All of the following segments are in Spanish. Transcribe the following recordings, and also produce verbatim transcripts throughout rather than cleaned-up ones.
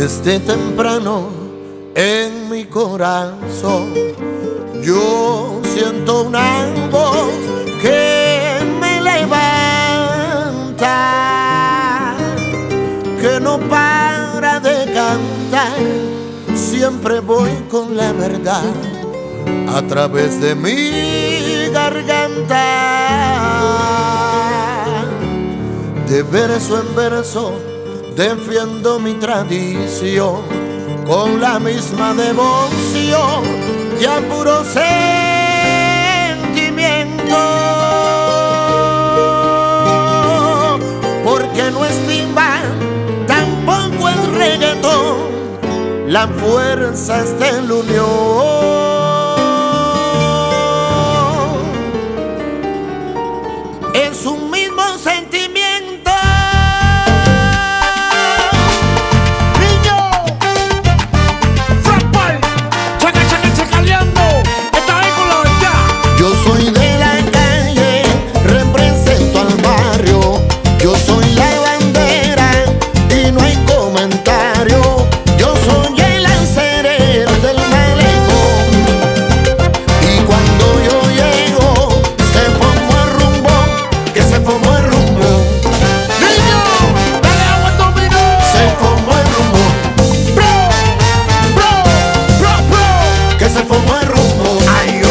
Desde temprano en mi corazón yo siento una voz que me levanta, que no para de cantar. Siempre voy con la verdad a través de mi garganta. De verso en verso defiendo mi tradición con la misma devoción y a puro sentimiento, porque no estima tampoco el reggaetón, la fuerza está en la unión. Es un mismo sentimiento. Yo soy de la calle, represento al barrio. Yo soy la bandera y no hay comentario. Yo soy el alcerero del malecón. Y cuando yo llego, se formó el rumbo, que se formó el rumbo. ¡Niño! ¡Dale agua a dominó! Se formó el rumbo. ¡Bro! ¡Bro! ¡Bro! ¡Bro! Que se formó el rumbo. ¡Ay, oh!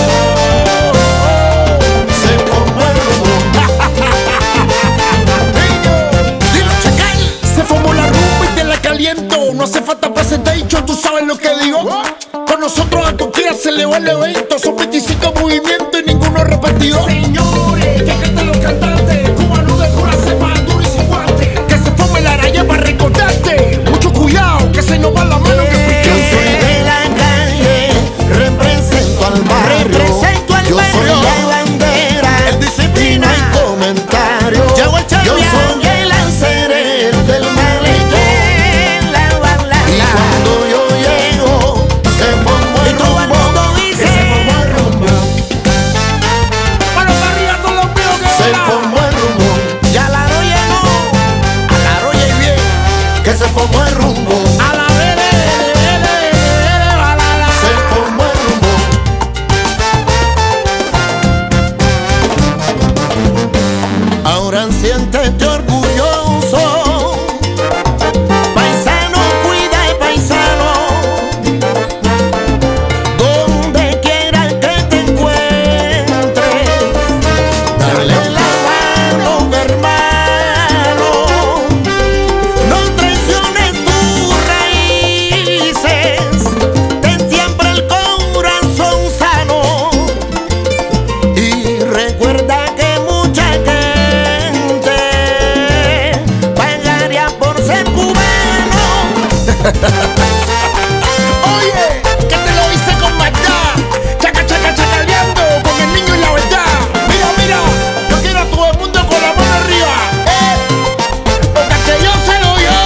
No hace falta presentation, tú sabes lo que digo. Con nosotros a cualquiera se le va el evento. Son veinticinco movimientos y ninguno es repetido. Señores, que canten los cantantes, cubano de cura sepa duro y sin guante. Que se forme la araña para recordarte. Mucho cuidado, que se nos va la mano que pique. Yo soy de la calle, represento al barrio. Represento al Yo barrio. soy la bandera, El disciplina. y no hay comentario. Llegó el Yo champion. soy el alcerero del malecón. Y cuando yo llego, se formó el rumbo, que se formó el rumbo. Mano para arriba todos los míos que Se va. formó el rumbo. Ya la no llegó, a la roya y bien, que se formó el rumbo. A la vele, vele, vele, va la la. Se formó el rumbo. Ahora siéntete orgulloso, paisano, cuida el paisano. Donde quiera que te encuentres, dale la mano, hermano. No traiciones tus raíces, ten siempre el corazón sano. Y recuerda que mucha gente pagaría por ser cubano. Oye, que te lo hice con maldad. Chaca, chaca, chacaleando con el niño y la verdad. Mira, mira, yo quiero a todo el mundo con la mano arriba. Eh, porque que yo se lo yo.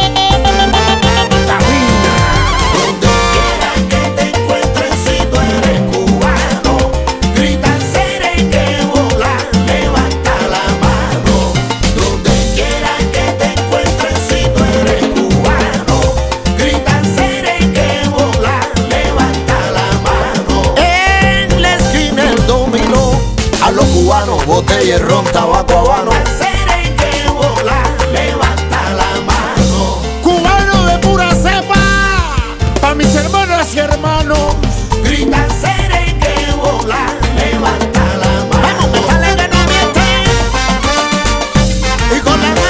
Camina. Donde quiera que te encuentres, si tú eres cubano, grita que bola, levanta la mano. Donde quiera que te encuentres, si tú eres cubano, grita que bola, levanta la mano. En la esquina el dominó, a los cubanos, botella y ron, tabaco habano. Que bola, levanta la mano. Cubano de pura cepa. Pa' mis hermanas y hermanos. Grita que bola, levanta la mano. Vamos, me sale que no miente. Y con la